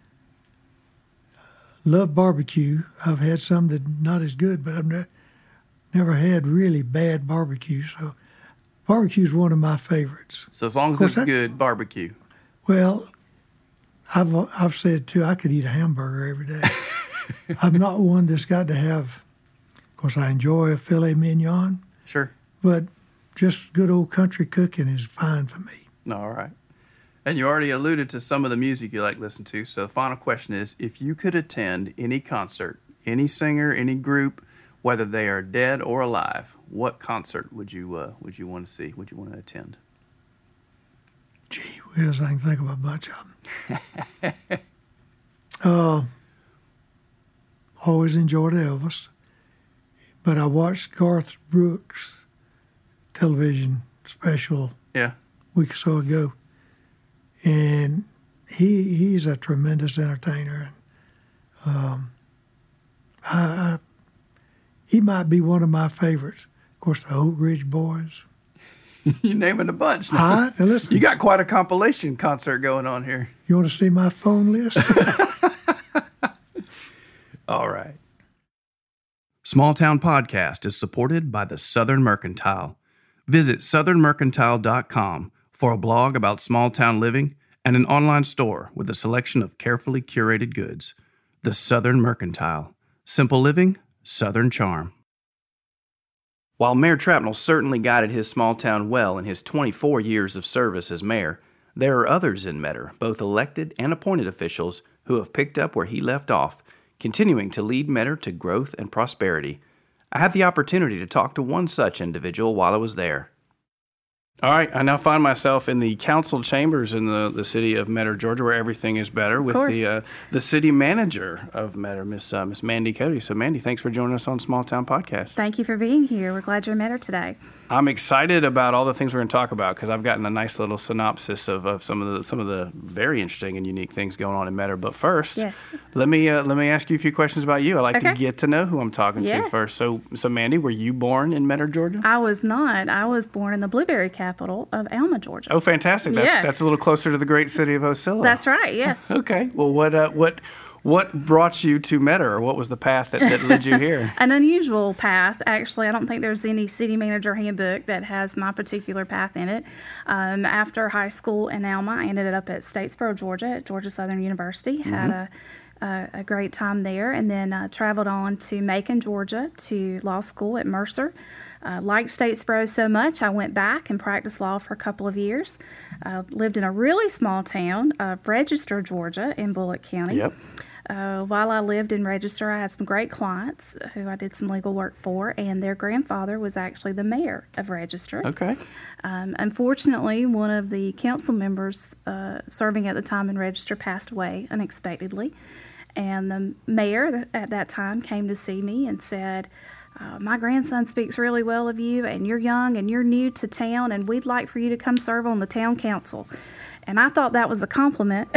love barbecue. I've had some that not as good, but I've never had really bad barbecue. So barbecue is one of my favorites. So as long as it's good, barbecue. Well, I've said, too, I could eat a hamburger every day. I'm not one that's got to have, of course, I enjoy a filet mignon. Sure. But just good old country cooking is fine for me. All right. And you already alluded to some of the music you like to listen to. So the final question is, if you could attend any concert, any singer, any group, whether they are dead or alive, what concert would you want to see? Would you want to attend? Gee whiz, I can think of a bunch of them. Always enjoyed Elvis, but I watched Garth Brooks' television special a week or so ago, and he's a tremendous entertainer. And he might be one of my favorites. Of course, the Oak Ridge Boys. You're naming a bunch. Now, listen, you got quite a compilation concert going on here. You want to see my phone list? All right. Small Town Podcast is supported by the Southern Mercantile. Visit southernmercantile.com for a blog about small town living and an online store with a selection of carefully curated goods. The Southern Mercantile. Simple living, Southern charm. While Mayor Trapnell certainly guided his small town well in his 24 years of service as mayor, there are others in Metter, both elected and appointed officials, who have picked up where he left off, continuing to lead Metter to growth and prosperity. I had the opportunity to talk to one such individual while I was there. All right, I now find myself in the council chambers in the city of Metter, Georgia, where everything is better, with the city manager of Metter, Miss Mandy Cody. So, Mandy, thanks for joining us on Small Town Podcast. Thank you for being here. We're glad you're in Metter today. I'm excited about all the things we're going to talk about because I've gotten a nice little synopsis of some of the very interesting and unique things going on in Metter. But first, let me ask you a few questions about you. I like to get to know who I'm talking to first. So Mandy, were you born in Metter, Georgia? I was not. I was born in the blueberry capital of Alma, Georgia. Oh, fantastic! That's a little closer to the great city of Ocilla. That's right. Yes. Okay. Well, what brought you to Metter, or what was the path that led you here? An unusual path, actually. I don't think there's any city manager handbook that has my particular path in it. After high school in Alma, I ended up at Statesboro, Georgia, at Georgia Southern University. Had a great time there, and then traveled on to Macon, Georgia, to law school at Mercer. Liked Statesboro so much, I went back and practiced law for a couple of years. Lived in a really small town, Register, Georgia, in Bullock County. Yep. While I lived in Register, I had some great clients who I did some legal work for, and their grandfather was actually the mayor of Register. Okay. Unfortunately, one of the council members serving at the time in Register passed away unexpectedly, and the mayor at that time came to see me and said, my grandson speaks really well of you, and you're young and you're new to town, and we'd like for you to come serve on the town council. And I thought that was a compliment.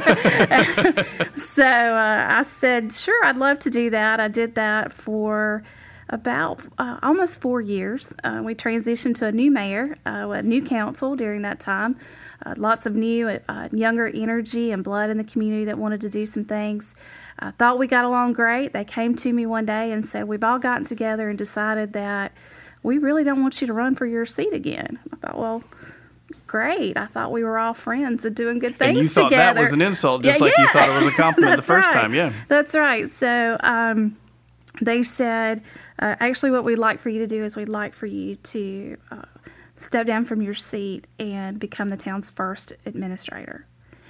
So I said, sure, I'd love to do that. I did that for about almost 4 years. We transitioned to a new mayor, a new council during that time. Lots of new, younger energy and blood in the community that wanted to do some things. I thought we got along great. They came to me one day and said, we've all gotten together and decided that we really don't want you to run for your seat again. I thought, well, great. I thought we were all friends and doing good things together. And you thought that was an insult, just like you thought it was a compliment the first time, yeah. That's right. So they said, actually what we'd like for you to do is we'd like for you to step down from your seat and become the town's first administrator.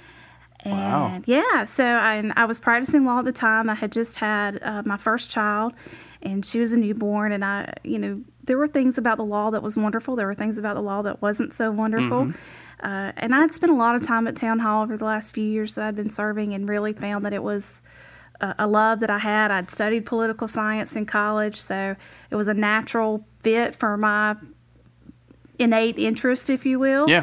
And so I was practicing law at the time. I had just had my first child, and she was a newborn. And there were things about the law that was wonderful. There were things about the law that wasn't so wonderful. Mm-hmm. And I'd spent a lot of time at town hall over the last few years that I'd been serving, and really found that it was a love that I had. I'd studied political science in college, so it was a natural fit for my innate interest, if you will. Yeah.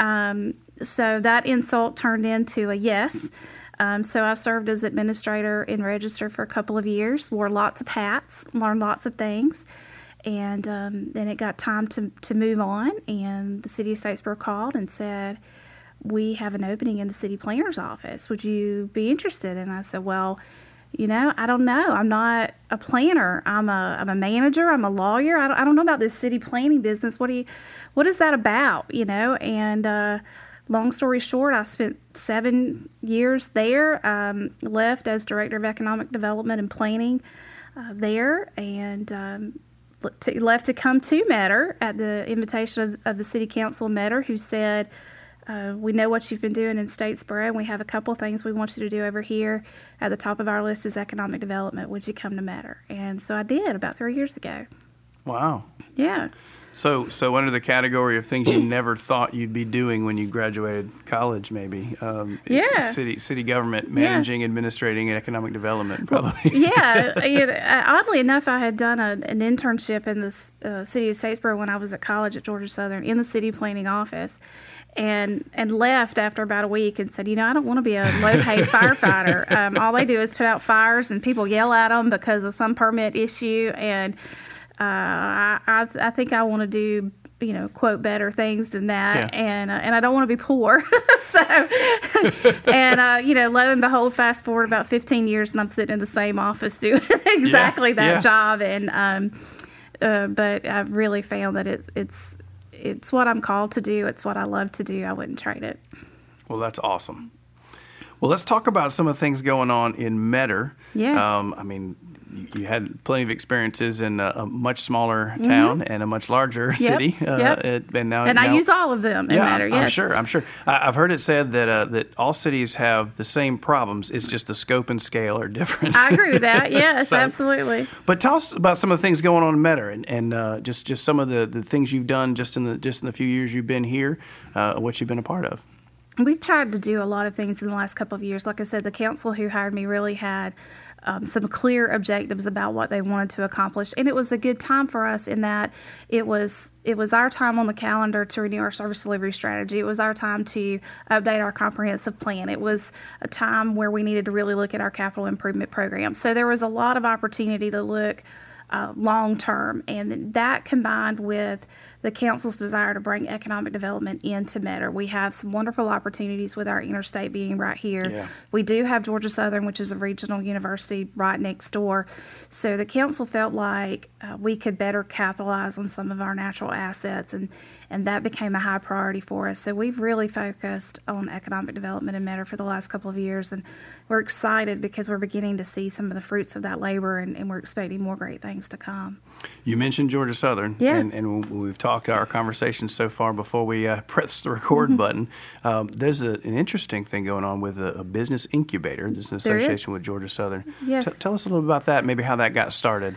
So that insult turned into a yes. So I served as administrator in Register for a couple of years, wore lots of hats, learned lots of things. And then it got time to move on, and the city of Statesboro called and said, we have an opening in the city planner's office. Would you be interested? And I said, well, I don't know. I'm not a planner. I'm a manager. I'm a lawyer. I don't know about this city planning business. What is that about? And long story short, I spent 7 years there, left as Director of Economic Development and Planning there, and left to come to Metter at the invitation of the City Council of Metter, who said, we know what you've been doing in Statesboro, and we have a couple of things we want you to do over here. At the top of our list is economic development. Would you come to Metter? And so I did about 3 years ago. Wow. Yeah. So under the category of things you never thought you'd be doing when you graduated college, maybe. City government, managing, administrating, and economic development, probably. Yeah. Oddly enough, I had done an internship in the city of Statesboro when I was at college at Georgia Southern in the city planning office. And left after about a week and said, I don't want to be a low-paid firefighter. All they do is put out fires, and people yell at them because of some permit issue. And I think I want to do, quote, better things than that. Yeah. And I don't want to be poor. Lo and behold, fast forward about 15 years, and I'm sitting in the same office doing exactly that job. And but I've really found that it's what I'm called to do. It's what I love to do. I wouldn't trade it. Well, that's awesome. Well, let's talk about some of the things going on in Metter. Yeah. You had plenty of experiences in a much smaller town and a much larger city. And I use all of them in Metter, yes. I'm sure. I've heard it said that all cities have the same problems. It's just the scope and scale are different. I agree with that. Yes, absolutely. But tell us about some of the things going on in Metter and just some of the things you've done just in the few years you've been here, what you've been a part of. we've tried to do a lot of things in the last couple of years. Like I said, the council who hired me really had some clear objectives about what they wanted to accomplish, and it was a good time for us in that it was our time on the calendar to renew our service delivery strategy. It was our time to update our comprehensive plan. It was a time where we needed to really look at our capital improvement program. So there was a lot of opportunity to look long term, and that combined with the council's desire to bring economic development into Metter. We have some wonderful opportunities with our interstate being right here. Yeah. We do have Georgia Southern, which is a regional university right next door. So the council felt like we could better capitalize on some of our natural assets, and that became a high priority for us. So we've really focused on economic development in Metter for the last couple of years, and we're excited because we're beginning to see some of the fruits of that labor, and we're expecting more great things to come. You mentioned Georgia Southern, Yeah. and we've talked our conversation so far before we press the record button. There's an interesting thing going on with a business incubator. There's an There is. association with Georgia Southern. Yes. Tell us a little bit about that, maybe how that got started.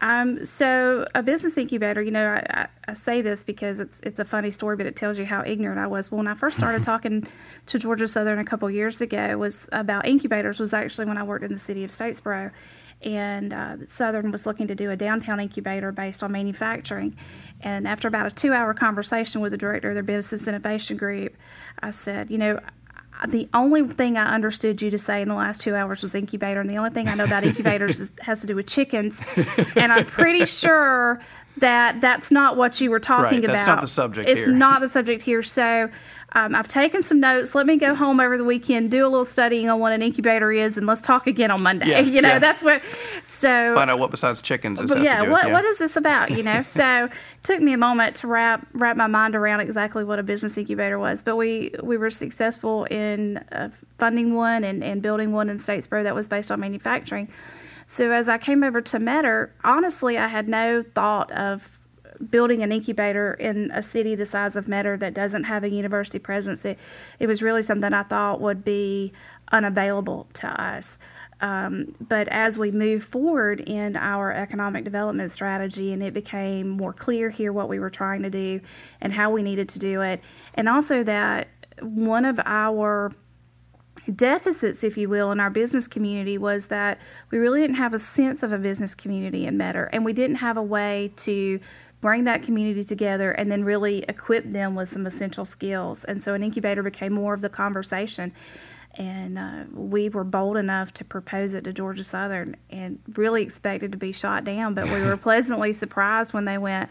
So a business incubator, I say this because it's a funny story, but it tells you how ignorant I was. When I first started talking to Georgia Southern a couple years ago, was about incubators. Was actually when I worked in the city of Statesboro, and Southern was looking to do a downtown incubator based on manufacturing. And after about a 2-hour conversation with the director of their business innovation group, I said, the only thing I understood you to say in the last 2 hours was incubator, and the only thing I know about incubators has to do with chickens. And I'm pretty sure that that's not what you were talking Right, about. that's not the subject It's here. not the subject here. So I've taken some notes. Let me go home over the weekend, do a little studying on what an incubator is, and let's talk again on Monday. Yeah, That's what. So Find out what besides chickens this but has yeah, to do with. what is this about? So it took me a moment to wrap my mind around exactly what a business incubator was. But we were successful in funding one and building one in Statesboro that was based on manufacturing. So as I came over to Metter, honestly, I had no thought of building an incubator in a city the size of Metter that doesn't have a university presence. It was really something I thought would be unavailable to us. But as we moved forward in our economic development strategy, and it became more clear here what we were trying to do and how we needed to do it, and also that one of our deficits, if you will, in our business community was that we really didn't have a sense of a business community in Metter, and we didn't have a way to bring that community together and then really equip them with some essential skills. And so an incubator became more of the conversation. And we were bold enough to propose it to Georgia Southern and really expected to be shot down, but we were pleasantly surprised when they went,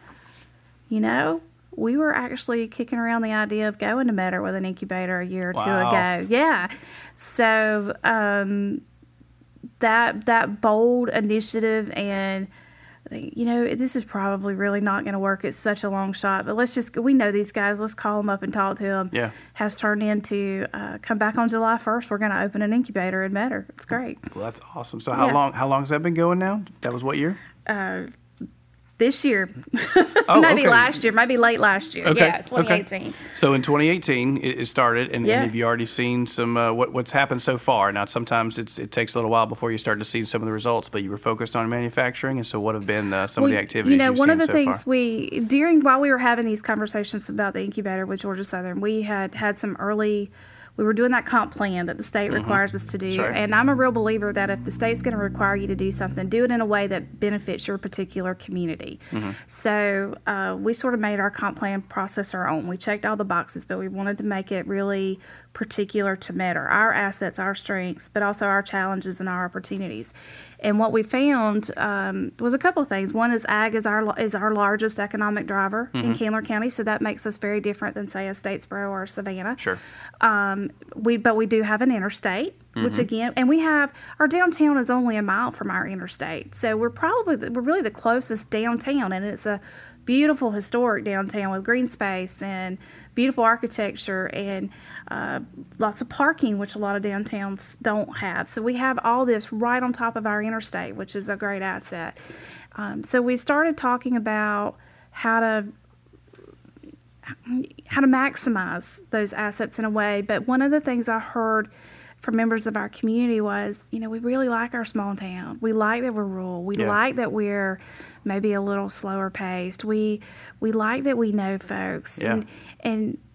we were actually kicking around the idea of going to Metter with an incubator a year or two ago. Yeah. So that bold initiative, and this is probably really not going to work. It's such a long shot, but we know these guys. Let's call them up and talk to them. Yeah. Has turned into come back on July 1st. We're going to open an incubator in Metter. It's great. Well, that's awesome. So how long has that been going now? That was what year? This year, Oh, maybe okay. last year, maybe late last year. Okay. Yeah, 2018. Okay. So in 2018, it started, and Yeah. have you already seen some what's happened so far? Now, sometimes it takes a little while before you start to see some of the results, but you were focused on manufacturing, and so what have been some of the activities you've one seen of the so things far? while we were having these conversations about the incubator with Georgia Southern, we had some early. We were doing that comp plan that the state requires us to do. Sure. And I'm a real believer that if the state's going to require you to do something, do it in a way that benefits your particular community. So we sort of made our comp plan process our own. We checked all the boxes, but we wanted to make it really particular to Metter, our assets, our strengths, but also our challenges and our opportunities. And what we found was a couple of things. One is ag is our largest economic driver in Candler County, so that makes us very different than, say, a Statesboro or a Savannah. Sure. But we do have an interstate, which again, and our downtown is only a mile from our interstate, so we're really the closest downtown, and it's a beautiful historic downtown with green space and beautiful architecture and lots of parking, which a lot of downtowns don't have. So we have all this right on top of our interstate, which is a great asset. So we started talking about how to maximize those assets in a way. But one of the things I heard from members of our community was, we really like our small town. We like that we're rural. We like that we're maybe a little slower paced. We like that we know folks. Yeah. And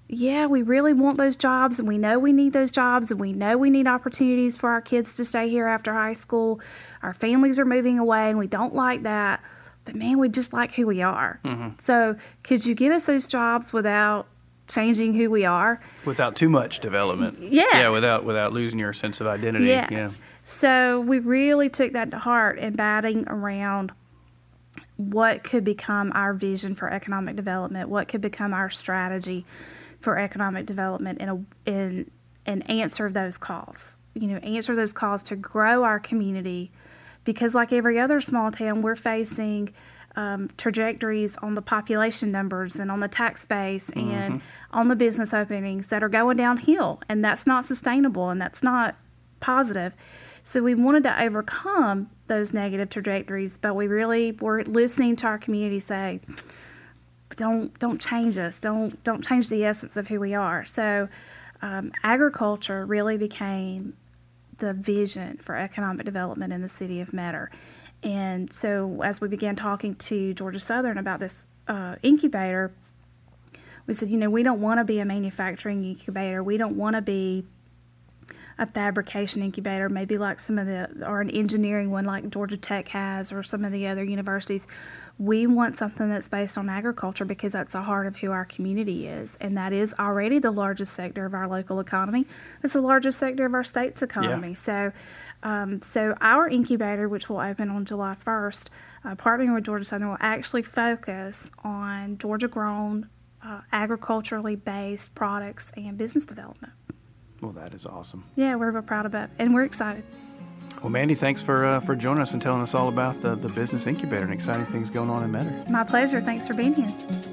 yeah, we really want those jobs, and we know we need those jobs, and we know we need opportunities for our kids to stay here after high school. Our families are moving away, and we don't like that. But man, we just like who we are. So could you get us those jobs without changing who we are? Without too much development. Yeah. Without losing your sense of identity. Yeah. So we really took that to heart and batting around what could become our vision for economic development, what could become our strategy for economic development and answer those calls. Answer those calls to grow our community, because like every other small town, we're facing trajectories on the population numbers and on the tax base and on the business openings that are going downhill, and that's not sustainable and that's not positive. So we wanted to overcome those negative trajectories, but we really were listening to our community say, don't change us, don't change the essence of who we are. So agriculture really became the vision for economic development in the city of Metter. And so as we began talking to Georgia Southern about this incubator, we said, we don't want to be a manufacturing incubator. We don't want to be a fabrication incubator, maybe like or an engineering one like Georgia Tech has or some of the other universities. We want something that's based on agriculture, because that's the heart of who our community is. And that is already the largest sector of our local economy. It's the largest sector of our state's economy. Yeah. So our incubator, which will open on July 1st, partnering with Georgia Southern, will actually focus on Georgia-grown, agriculturally based products and business development. Well, that is awesome. Yeah, we're real proud of it, and we're excited. Well, Mandy, thanks for joining us and telling us all about the business incubator and exciting things going on in Metter. My pleasure. Thanks for being here.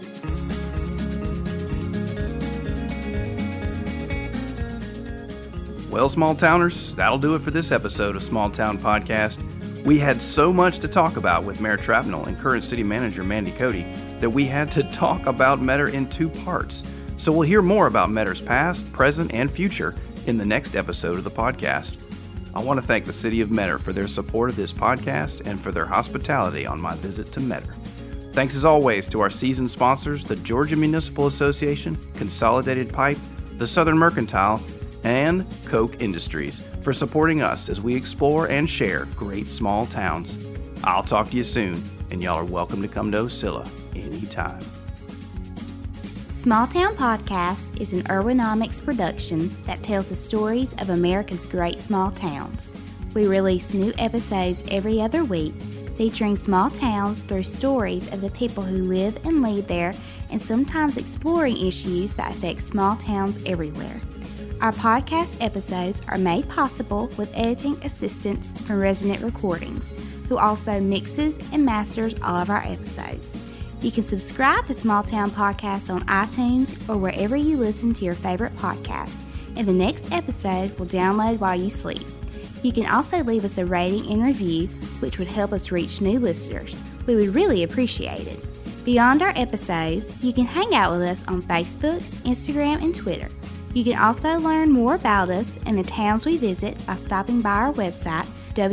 Well, small towners, that'll do it for this episode of Small Town Podcast. We had so much to talk about with Mayor Trapnell and current city manager Mandy Cody that we had to talk about Metter in two parts. So we'll hear more about Metter's past, present, and future in the next episode of the podcast. I want to thank the City of Metter for their support of this podcast and for their hospitality on my visit to Metter. Thanks as always to our season sponsors, the Georgia Municipal Association, Consolidated Pipe, the Southern Mercantile, and Koch Industries for supporting us as we explore and share great small towns. I'll talk to you soon, and y'all are welcome to come to Ocilla anytime. Small Town Podcast is an Urbanomics production that tells the stories of America's great small towns. We release new episodes every other week, featuring small towns through stories of the people who live and lead there, and sometimes exploring issues that affect small towns everywhere. Our podcast episodes are made possible with editing assistance from Resonant Recordings, who also mixes and masters all of our episodes. You can subscribe to Small Town Podcast on iTunes or wherever you listen to your favorite podcast, and the next episode will download while you sleep. You can also leave us a rating and review, which would help us reach new listeners. We would really appreciate it. Beyond our episodes, you can hang out with us on Facebook, Instagram, and Twitter. You can also learn more about us and the towns we visit by stopping by our website,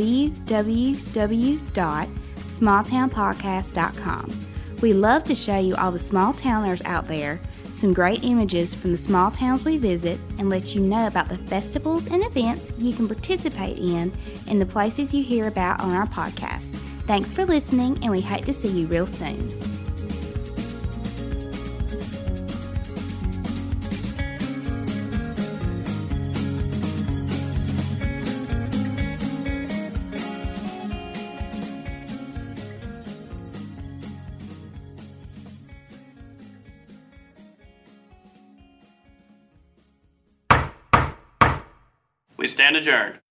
www.smalltownpodcast.com. We love to show you all the small towners out there, some great images from the small towns we visit, and let you know about the festivals and events you can participate in and the places you hear about on our podcast. Thanks for listening, and we hope to see you real soon. We stand adjourned.